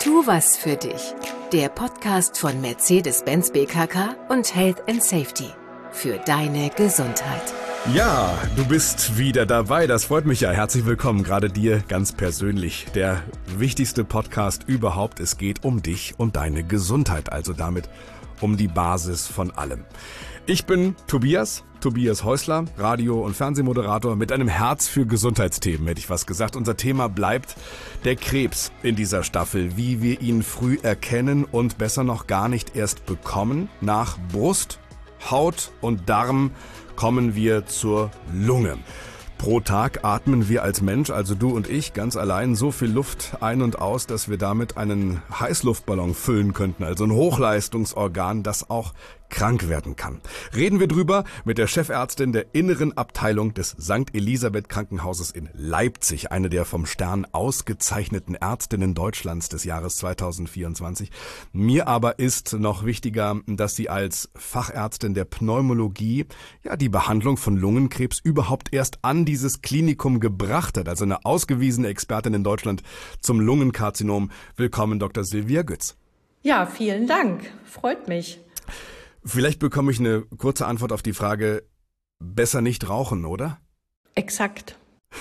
Tu was für dich. Der Podcast von Mercedes-Benz BKK und Health & Safety. Für deine Gesundheit. Ja, du bist wieder dabei. Das freut mich ja. Herzlich willkommen, gerade dir ganz persönlich. Der wichtigste Podcast überhaupt. Es geht um dich und deine Gesundheit. Also damit um die Basis von allem. Ich bin Tobias Häusler, Radio- und Fernsehmoderator mit einem Herz für Gesundheitsthemen, hätte ich was gesagt. Unser Thema bleibt der Krebs in dieser Staffel, wie wir ihn früh erkennen und besser noch gar nicht erst bekommen. Nach Brust, Haut und Darm kommen wir zur Lunge. Pro Tag atmen wir als Mensch, also du und ich, ganz allein so viel Luft ein und aus, dass wir damit einen Heißluftballon füllen könnten, also ein Hochleistungsorgan, das auch krank werden kann. Reden wir drüber mit der Chefärztin der inneren Abteilung des St. Elisabeth Krankenhauses in Leipzig, eine der vom Stern ausgezeichneten Ärztinnen Deutschlands des Jahres 2024. Mir aber ist noch wichtiger, dass sie als Fachärztin der Pneumologie die Behandlung von Lungenkrebs überhaupt erst an dieses Klinikum gebracht hat, also eine ausgewiesene Expertin in Deutschland zum Lungenkarzinom. Willkommen, Dr. Silvia Gütz. Ja, vielen Dank. Freut mich. Vielleicht bekomme ich eine kurze Antwort auf die Frage, besser nicht rauchen, oder? Exakt.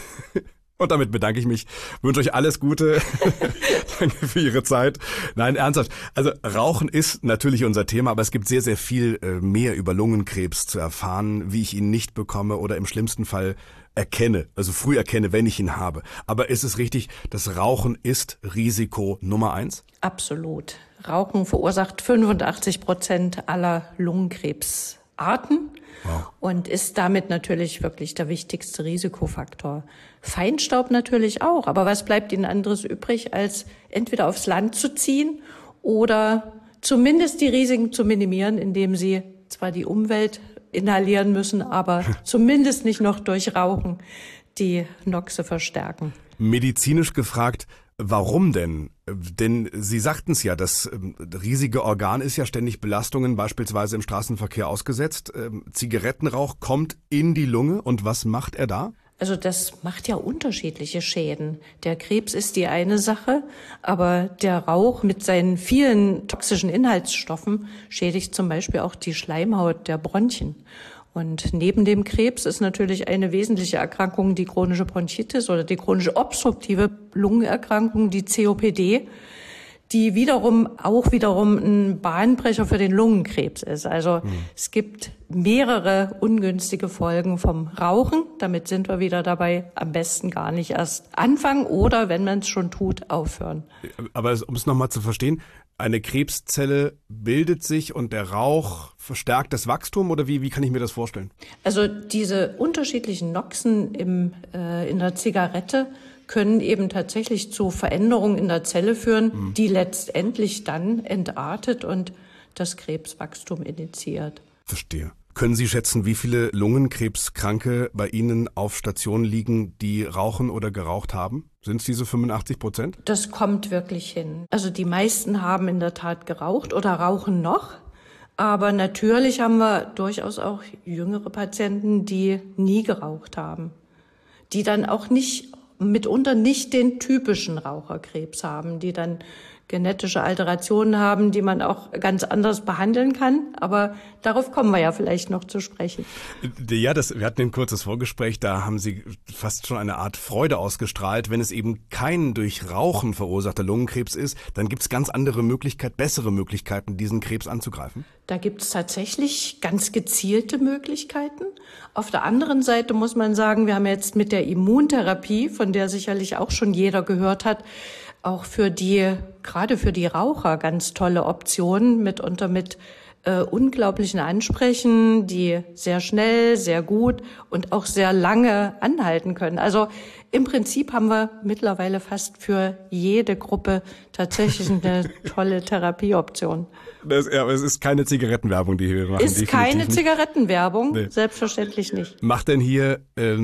Und damit bedanke ich mich, wünsche euch alles Gute. Danke für Ihre Zeit. Nein, ernsthaft. Also Rauchen ist natürlich unser Thema, aber es gibt sehr, sehr viel mehr über Lungenkrebs zu erfahren, wie ich ihn nicht bekomme oder im schlimmsten Fall erkenne, also früh erkenne, wenn ich ihn habe. Aber ist es richtig, das Rauchen ist Risiko Nummer 1? Absolut. Rauchen verursacht 85% aller Lungenkrebsarten. Wow. Und ist damit natürlich wirklich der wichtigste Risikofaktor. Feinstaub natürlich auch, aber was bleibt Ihnen anderes übrig, als entweder aufs Land zu ziehen oder zumindest die Risiken zu minimieren, indem Sie zwar die Umwelt inhalieren müssen, aber zumindest nicht noch durch Rauchen die Noxe verstärken. Medizinisch gefragt, warum denn? Denn Sie sagten es ja, das riesige Organ ist ja ständig Belastungen, beispielsweise im Straßenverkehr ausgesetzt. Zigarettenrauch kommt in die Lunge und was macht er da? Also das macht ja unterschiedliche Schäden. Der Krebs ist die eine Sache, aber der Rauch mit seinen vielen toxischen Inhaltsstoffen schädigt zum Beispiel auch die Schleimhaut der Bronchien. Und neben dem Krebs ist natürlich eine wesentliche Erkrankung die chronische Bronchitis oder die chronische obstruktive Lungenerkrankung, die COPD, die wiederum ein Bahnbrecher für den Lungenkrebs ist. Also es gibt mehrere ungünstige Folgen vom Rauchen. Damit sind wir wieder dabei, am besten gar nicht erst anfangen oder, wenn man es schon tut, aufhören. Aber um es nochmal zu verstehen, eine Krebszelle bildet sich und der Rauch verstärkt das Wachstum oder wie kann ich mir das vorstellen? Also diese unterschiedlichen Noxen in der Zigarette können eben tatsächlich zu Veränderungen in der Zelle führen, die letztendlich dann entartet und das Krebswachstum initiiert. Verstehe. Können Sie schätzen, wie viele Lungenkrebskranke bei Ihnen auf Station liegen, die rauchen oder geraucht haben? Sind es diese 85%? Das kommt wirklich hin. Also die meisten haben in der Tat geraucht oder rauchen noch. Aber natürlich haben wir durchaus auch jüngere Patienten, die nie geraucht haben, die dann auch mitunter nicht den typischen Raucherkrebs haben, die dann genetische Alterationen haben, die man auch ganz anders behandeln kann. Aber darauf kommen wir ja vielleicht noch zu sprechen. Ja, wir hatten ein kurzes Vorgespräch, da haben Sie fast schon eine Art Freude ausgestrahlt. Wenn es eben kein durch Rauchen verursachter Lungenkrebs ist, dann gibt es ganz andere Möglichkeiten, bessere Möglichkeiten, diesen Krebs anzugreifen? Da gibt es tatsächlich ganz gezielte Möglichkeiten. Auf der anderen Seite muss man sagen, wir haben jetzt mit der Immuntherapie, von der sicherlich auch schon jeder gehört hat, auch gerade für die Raucher ganz tolle Optionen, mitunter mit unglaublichen Ansprechen, die sehr schnell, sehr gut und auch sehr lange anhalten können. Also im Prinzip haben wir mittlerweile fast für jede Gruppe tatsächlich eine tolle Therapieoption. Es ist keine Zigarettenwerbung, die wir machen. Ist keine Zigarettenwerbung, nee. Selbstverständlich nicht. Macht denn hier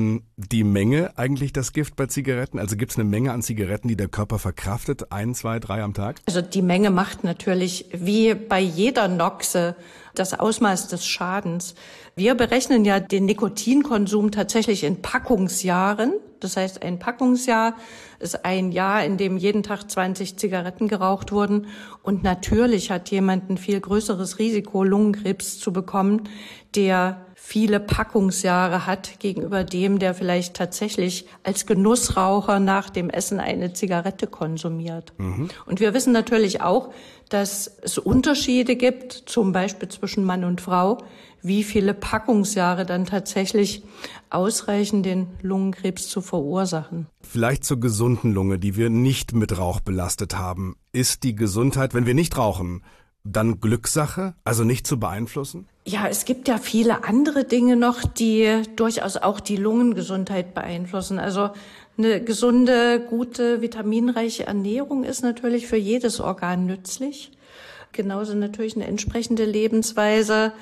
die Menge eigentlich das Gift bei Zigaretten? Also gibt es eine Menge an Zigaretten, die der Körper verkraftet? 1, 2, 3 am Tag? Also die Menge macht natürlich wie bei jeder Noxe das Ausmaß des Schadens. Wir berechnen ja den Nikotinkonsum tatsächlich in Packungsjahren. Das heißt gesagt, ein Packungsjahr ist ein Jahr, in dem jeden Tag 20 Zigaretten geraucht wurden. Und natürlich hat jemand ein viel größeres Risiko, Lungenkrebs zu bekommen, der viele Packungsjahre hat gegenüber dem, der vielleicht tatsächlich als Genussraucher nach dem Essen eine Zigarette konsumiert. Und wir wissen natürlich auch, dass es Unterschiede gibt, zum Beispiel zwischen Mann und Frau, wie viele Packungsjahre dann tatsächlich ausreichen, den Lungenkrebs zu verursachen. Vielleicht zur gesunden Lunge, die wir nicht mit Rauch belastet haben. Ist die Gesundheit, wenn wir nicht rauchen, dann Glückssache, also nicht zu beeinflussen? Ja, es gibt ja viele andere Dinge noch, die durchaus auch die Lungengesundheit beeinflussen. Also eine gesunde, gute, vitaminreiche Ernährung ist natürlich für jedes Organ nützlich. Genauso natürlich eine entsprechende Lebensweise.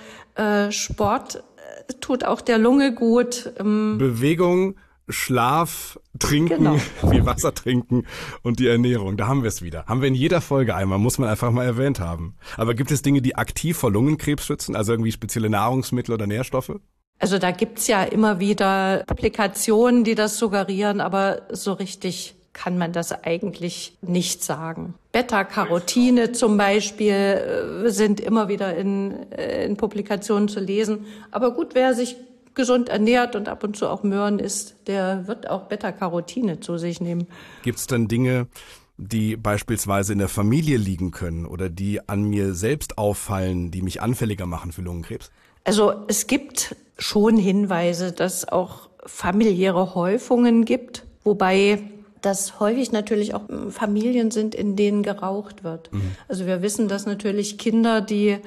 Sport tut auch der Lunge gut. Bewegung, Schlaf, Trinken, Genau. Viel Wasser trinken und die Ernährung. Da haben wir es wieder. Haben wir in jeder Folge einmal, muss man einfach mal erwähnt haben. Aber gibt es Dinge, die aktiv vor Lungenkrebs schützen? Also irgendwie spezielle Nahrungsmittel oder Nährstoffe? Also da gibt's ja immer wieder Publikationen, die das suggerieren, aber so richtig kann man das eigentlich nicht sagen. Beta-Carotine zum Beispiel sind immer wieder in Publikationen zu lesen. Aber gut, wer sich gesund ernährt und ab und zu auch Möhren isst, der wird auch Beta-Carotine zu sich nehmen. Gibt es dann Dinge, die beispielsweise in der Familie liegen können oder die an mir selbst auffallen, die mich anfälliger machen für Lungenkrebs? Also es gibt schon Hinweise, dass es auch familiäre Häufungen gibt, wobei das häufig natürlich auch Familien sind, in denen geraucht wird. Also wir wissen, dass natürlich Kinder, die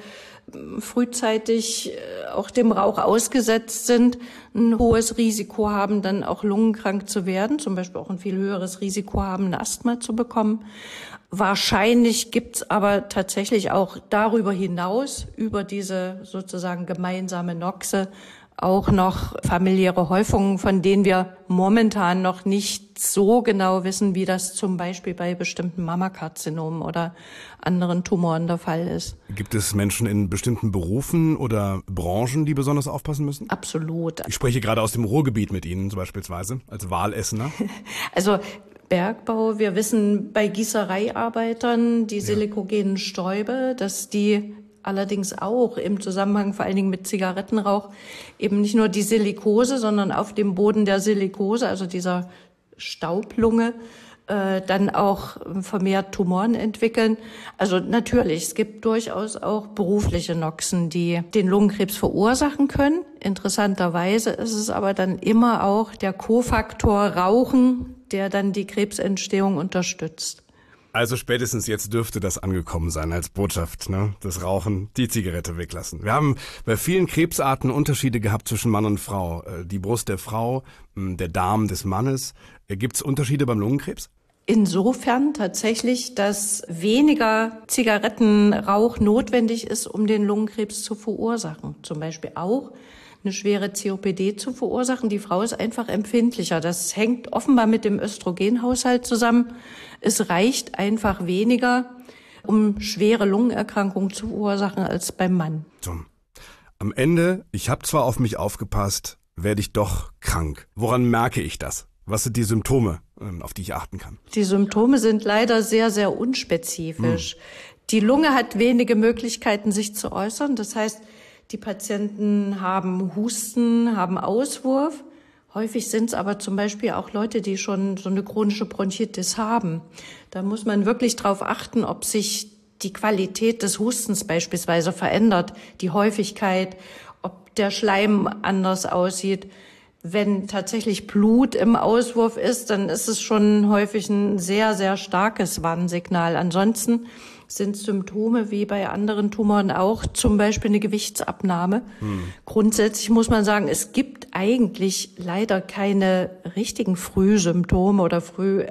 frühzeitig auch dem Rauch ausgesetzt sind, ein hohes Risiko haben, dann auch lungenkrank zu werden, zum Beispiel auch ein viel höheres Risiko haben, ein Asthma zu bekommen. Wahrscheinlich gibt's aber tatsächlich auch darüber hinaus, über diese sozusagen gemeinsame Noxe, auch noch familiäre Häufungen, von denen wir momentan noch nicht so genau wissen, wie das zum Beispiel bei bestimmten Mammakarzinomen oder anderen Tumoren der Fall ist. Gibt es Menschen in bestimmten Berufen oder Branchen, die besonders aufpassen müssen? Absolut. Ich spreche gerade aus dem Ruhrgebiet mit Ihnen beispielsweise, als Wahlessener. Also Bergbau, wir wissen bei Gießereiarbeitern, die silikogenen Stäube, dass die allerdings auch im Zusammenhang vor allen Dingen mit Zigarettenrauch eben nicht nur die Silikose, sondern auf dem Boden der Silikose, also dieser Staublunge, dann auch vermehrt Tumoren entwickeln. Also natürlich, es gibt durchaus auch berufliche Noxen, die den Lungenkrebs verursachen können. Interessanterweise ist es aber dann immer auch der Kofaktor Rauchen, der dann die Krebsentstehung unterstützt. Also spätestens jetzt dürfte das angekommen sein als Botschaft, ne? Das Rauchen, die Zigarette weglassen. Wir haben bei vielen Krebsarten Unterschiede gehabt zwischen Mann und Frau. Die Brust der Frau, der Darm des Mannes. Gibt es Unterschiede beim Lungenkrebs? Insofern tatsächlich, dass weniger Zigarettenrauch notwendig ist, um den Lungenkrebs zu verursachen. Zum Beispiel auch eine schwere COPD zu verursachen. Die Frau ist einfach empfindlicher. Das hängt offenbar mit dem Östrogenhaushalt zusammen. Es reicht einfach weniger, um schwere Lungenerkrankungen zu verursachen, als beim Mann. So. Am Ende, ich habe zwar auf mich aufgepasst, werde ich doch krank. Woran merke ich das? Was sind die Symptome, auf die ich achten kann? Die Symptome sind leider sehr, sehr unspezifisch. Die Lunge hat wenige Möglichkeiten, sich zu äußern. Das heißt, die Patienten haben Husten, haben Auswurf. Häufig sind es aber zum Beispiel auch Leute, die schon so eine chronische Bronchitis haben. Da muss man wirklich drauf achten, ob sich die Qualität des Hustens beispielsweise verändert, die Häufigkeit, ob der Schleim anders aussieht. Wenn tatsächlich Blut im Auswurf ist, dann ist es schon häufig ein sehr, sehr starkes Warnsignal. Ansonsten sind Symptome wie bei anderen Tumoren auch, zum Beispiel eine Gewichtsabnahme. Grundsätzlich muss man sagen, es gibt eigentlich leider keine richtigen Frühsymptome oder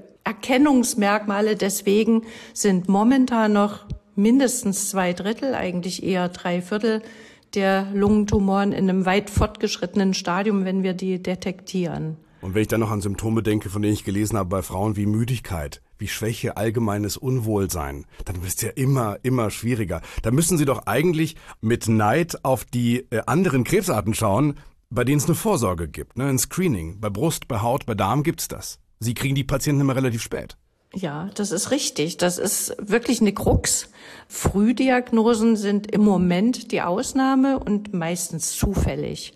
Früherkennungsmerkmale. Deswegen sind momentan noch mindestens 2/3, eigentlich eher 3/4 der Lungentumoren in einem weit fortgeschrittenen Stadium, wenn wir die detektieren. Und wenn ich dann noch an Symptome denke, von denen ich gelesen habe bei Frauen wie Müdigkeit, wie Schwäche, allgemeines Unwohlsein, dann wird es ja immer schwieriger. Da müssen Sie doch eigentlich mit Neid auf die anderen Krebsarten schauen, bei denen es eine Vorsorge gibt, ne? Ein Screening. Bei Brust, bei Haut, bei Darm gibt's das. Sie kriegen die Patienten immer relativ spät. Ja, das ist richtig. Das ist wirklich eine Krux. Frühdiagnosen sind im Moment die Ausnahme und meistens zufällig.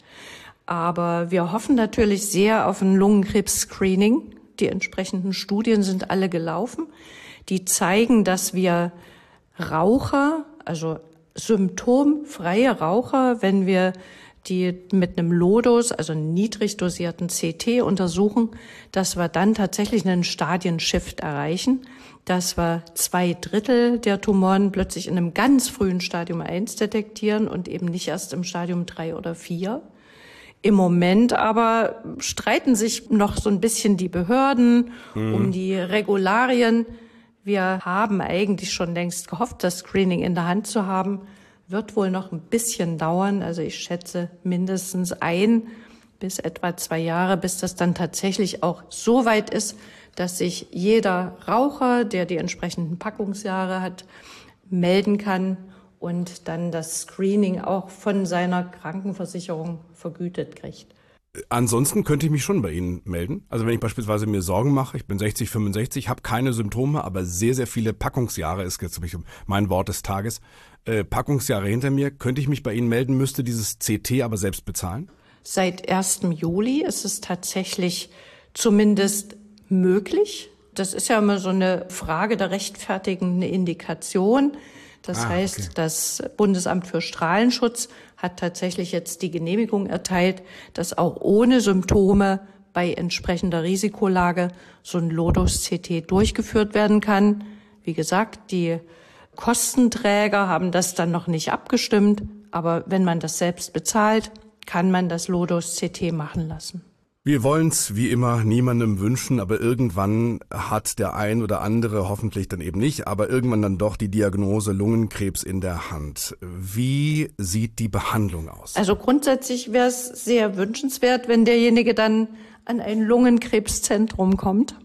Aber wir hoffen natürlich sehr auf ein Lungenkrebs-Screening. Die entsprechenden Studien sind alle gelaufen. Die zeigen, dass wir Raucher, also symptomfreie Raucher, wenn wir die mit einem Low-Dose, also niedrig dosierten CT untersuchen, dass wir dann tatsächlich einen Stadienshift erreichen, dass wir 2/3 der Tumoren plötzlich in einem ganz frühen Stadium 1 detektieren und eben nicht erst im Stadium 3 oder 4. Im Moment aber streiten sich noch so ein bisschen die Behörden um die Regularien. Wir haben eigentlich schon längst gehofft, das Screening in der Hand zu haben. Wird wohl noch ein bisschen dauern. Also ich schätze mindestens 1 bis etwa 2 Jahre, bis das dann tatsächlich auch so weit ist, dass sich jeder Raucher, der die entsprechenden Packungsjahre hat, melden kann und dann das Screening auch von seiner Krankenversicherung vergütet kriegt. Ansonsten könnte ich mich schon bei Ihnen melden. Also wenn ich beispielsweise mir Sorgen mache, ich bin 60, 65, habe keine Symptome, aber sehr, sehr viele Packungsjahre, ist jetzt mein Wort des Tages, Packungsjahre hinter mir, könnte ich mich bei Ihnen melden, müsste dieses CT aber selbst bezahlen? Seit 1. Juli ist es tatsächlich zumindest möglich. Das ist ja immer so eine Frage der rechtfertigenden Indikation. Das heißt, okay. Das Bundesamt für Strahlenschutz hat tatsächlich jetzt die Genehmigung erteilt, dass auch ohne Symptome bei entsprechender Risikolage so ein Low-Dose-CT durchgeführt werden kann. Wie gesagt, die Kostenträger haben das dann noch nicht abgestimmt, aber wenn man das selbst bezahlt, kann man das Low-Dose-CT machen lassen. Wir wollen's wie immer niemandem wünschen, aber irgendwann hat der ein oder andere, hoffentlich dann eben nicht, aber irgendwann dann doch die Diagnose Lungenkrebs in der Hand. Wie sieht die Behandlung aus? Also grundsätzlich wäre es sehr wünschenswert, wenn derjenige dann an ein Lungenkrebszentrum kommt.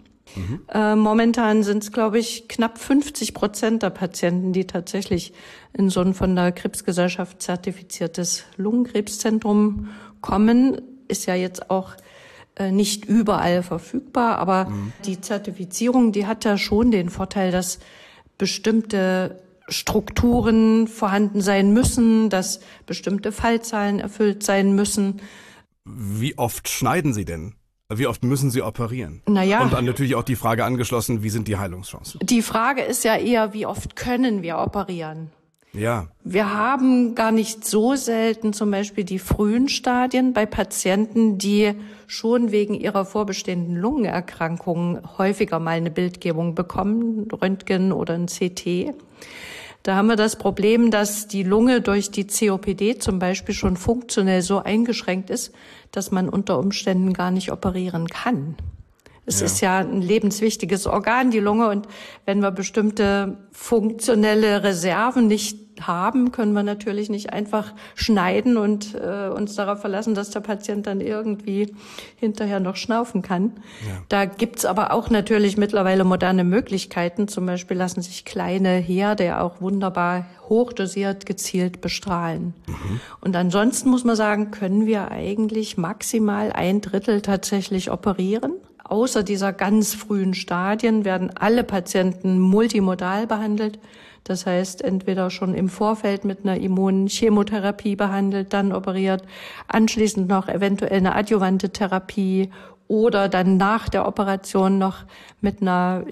Momentan sind es, glaube ich, knapp 50% der Patienten, die tatsächlich in so ein von der Krebsgesellschaft zertifiziertes Lungenkrebszentrum kommen. Ist ja jetzt auch nicht überall verfügbar, aber die Zertifizierung, die hat ja schon den Vorteil, dass bestimmte Strukturen vorhanden sein müssen, dass bestimmte Fallzahlen erfüllt sein müssen. Wie oft schneiden Sie denn? Wie oft müssen Sie operieren? Naja. Und dann natürlich auch die Frage angeschlossen, wie sind die Heilungschancen? Die Frage ist ja eher, wie oft können wir operieren? Ja. Wir haben gar nicht so selten zum Beispiel die frühen Stadien bei Patienten, die schon wegen ihrer vorbestehenden Lungenerkrankungen häufiger mal eine Bildgebung bekommen, Röntgen oder ein CT. Da haben wir das Problem, dass die Lunge durch die COPD zum Beispiel schon funktionell so eingeschränkt ist, dass man unter Umständen gar nicht operieren kann. Es ist ja ein lebenswichtiges Organ, die Lunge, und wenn wir bestimmte funktionelle Reserven nicht haben, können wir natürlich nicht einfach schneiden und uns darauf verlassen, dass der Patient dann irgendwie hinterher noch schnaufen kann. Ja. Da gibt's aber auch natürlich mittlerweile moderne Möglichkeiten. Zum Beispiel lassen sich kleine Herde auch wunderbar hochdosiert, gezielt bestrahlen. Und ansonsten muss man sagen, können wir eigentlich maximal 1/3 tatsächlich operieren. Außer dieser ganz frühen Stadien werden alle Patienten multimodal behandelt. Das heißt, entweder schon im Vorfeld mit einer Immunchemotherapie behandelt, dann operiert, anschließend noch eventuell eine adjuvante Therapie oder dann nach der Operation noch mit einer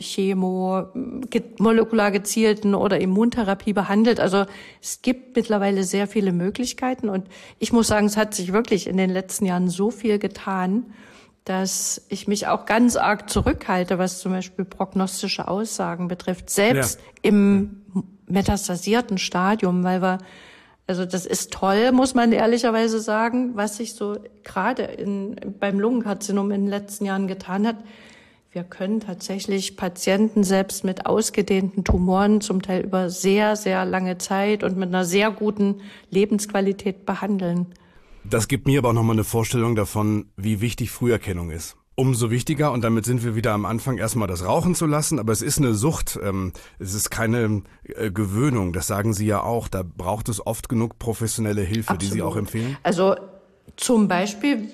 molekular gezielten oder Immuntherapie behandelt. Also es gibt mittlerweile sehr viele Möglichkeiten, und ich muss sagen, es hat sich wirklich in den letzten Jahren so viel getan, dass ich mich auch ganz arg zurückhalte, was zum Beispiel prognostische Aussagen betrifft, selbst im metastasierten Stadium, weil also das ist toll, muss man ehrlicherweise sagen, was sich so gerade beim Lungenkarzinom in den letzten Jahren getan hat. Wir können tatsächlich Patienten selbst mit ausgedehnten Tumoren zum Teil über sehr, sehr lange Zeit und mit einer sehr guten Lebensqualität behandeln. Das gibt mir aber auch nochmal eine Vorstellung davon, wie wichtig Früherkennung ist. Umso wichtiger, und damit sind wir wieder am Anfang, erstmal das Rauchen zu lassen, aber es ist eine Sucht, es ist keine Gewöhnung, das sagen Sie ja auch, da braucht es oft genug professionelle Hilfe. Absolut. Die Sie auch empfehlen? Also zum Beispiel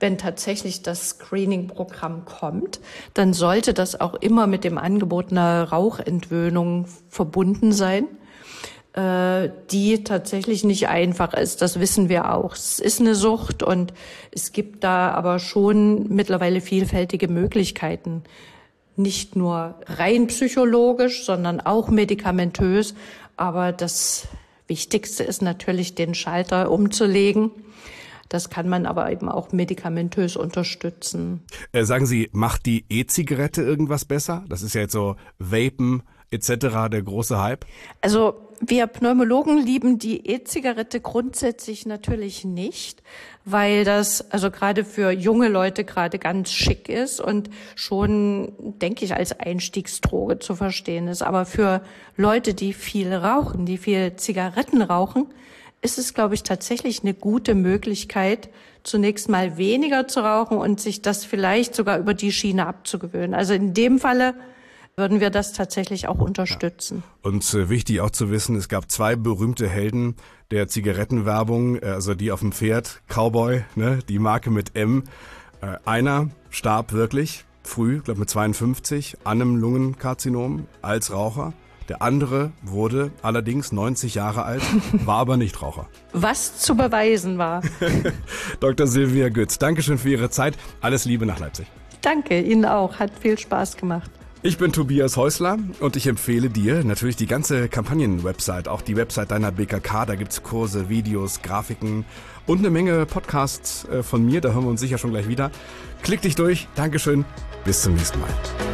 wenn tatsächlich das Screening-Programm kommt, dann sollte das auch immer mit dem Angebot einer Rauchentwöhnung verbunden sein, die tatsächlich nicht einfach ist. Das wissen wir auch. Es ist eine Sucht und es gibt da aber schon mittlerweile vielfältige Möglichkeiten. Nicht nur rein psychologisch, sondern auch medikamentös. Aber das Wichtigste ist natürlich, den Schalter umzulegen. Das kann man aber eben auch medikamentös unterstützen. Sagen Sie, macht die E-Zigarette irgendwas besser? Das ist ja jetzt so Vapen etc. der große Hype. Also wir Pneumologen lieben die E-Zigarette grundsätzlich natürlich nicht, weil das also gerade für junge Leute gerade ganz schick ist und schon, denke ich, als Einstiegsdroge zu verstehen ist. Aber für Leute, die viel rauchen, die viel Zigaretten rauchen, ist es, glaube ich, tatsächlich eine gute Möglichkeit, zunächst mal weniger zu rauchen und sich das vielleicht sogar über die Schiene abzugewöhnen. Also in dem Falle würden wir das tatsächlich auch unterstützen. Ja. Und wichtig auch zu wissen, es gab 2 berühmte Helden der Zigarettenwerbung, also die auf dem Pferd, Cowboy, ne, die Marke mit M. Einer starb wirklich früh, glaube mit 52, an einem Lungenkarzinom als Raucher. Der andere wurde allerdings 90 Jahre alt, war aber nicht Raucher. Was zu beweisen war. Dr. Silvia Gütz, Dankeschön für Ihre Zeit. Alles Liebe nach Leipzig. Danke, Ihnen auch. Hat viel Spaß gemacht. Ich bin Tobias Häusler und ich empfehle dir natürlich die ganze Kampagnen-Website, auch die Website deiner BKK. Da gibt's Kurse, Videos, Grafiken und eine Menge Podcasts von mir. Da hören wir uns sicher schon gleich wieder. Klick dich durch. Dankeschön. Bis zum nächsten Mal.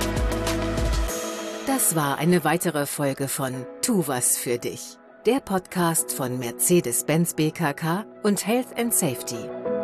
Das war eine weitere Folge von Tu was für dich. Der Podcast von Mercedes-Benz BKK und Health & Safety.